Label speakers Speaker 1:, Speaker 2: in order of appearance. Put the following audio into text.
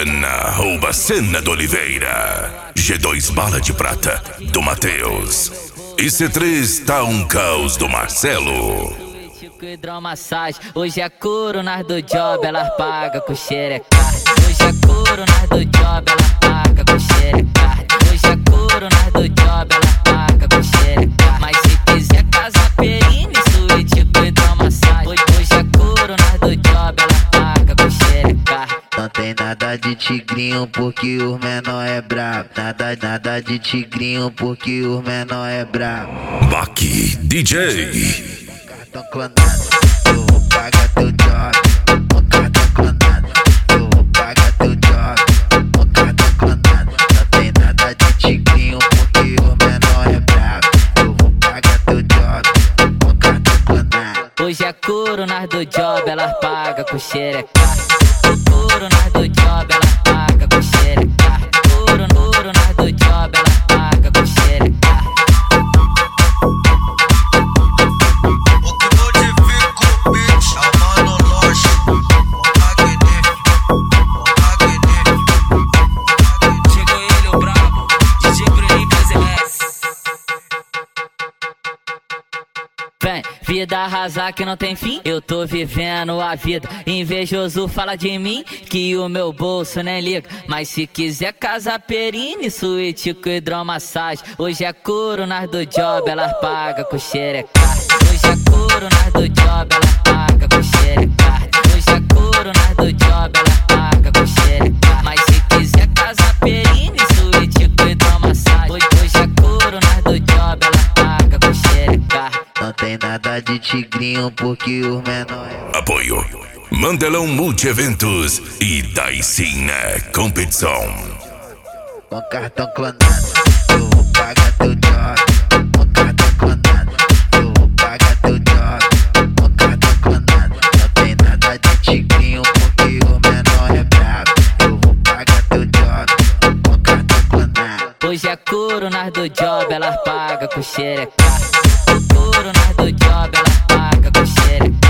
Speaker 1: Ana rouba cena do Oliveira. G2 bala de prata do Matheus. E C3 tá um caos do Marcelo.
Speaker 2: Hidromassagem, hoje é coronas do job, elas pagam com xerecard. Hoje é coronas do job, elas pagam com xerecard. Hoje é coronas do job, elas pagam com xerecard. Mas se quiser casar perine, suíte com hidromassagem. Hoje é coronas do job, elas pagam com xerecard.
Speaker 3: Não tem nada de tigrinho porque os menor é brabo. Nada de tigrinho porque os menor é brabo.
Speaker 1: Baki DJ.
Speaker 3: Cartão clonado, eu vou pagar teu job. Um cartão clonado, eu vou pagar teu job. Um cartão clonado, não tem nada de tigrinho porque o menor é brabo. Eu vou pagar teu job. Um cartão clonado.
Speaker 2: Hoje é coronas do job, elas pagam com xerecard. Coronas do job, elas pagam com xerecard. Coronas do job, elas pagam com xerecard. Vem, vida arrasar que não tem fim, eu tô vivendo a vida. Invejoso fala de mim, que o meu bolso nem liga. Mas se quiser casar perine, suíte com hidromassagem. Hoje é coronas do job, elas pagam com xerecard. Hoje é coronas do job, elas pagam com xerecard. Hoje é coronas do job, elas pagam com xerecard. Mas se quiser casar perine, suíte com hidromassagem. Hoje é coronas do job, elas pagam com xerecard.
Speaker 3: Não tem nada de tigrinho porque os menor é.
Speaker 1: Apoio Mandelão Multieventos e daí sim é competição.
Speaker 3: Com cartão clonado, eu vou pagar teu job. Com cartão clonado, eu vou pagar teu job. Com cartão clonado, não tem nada de tigrinho porque o menor é brabo. Eu vou pagar teu job. Com cartão clonado.
Speaker 2: Hoje é coronas do job, elas pagam com xerecard. Coronas do job, elas pagam com xerecard.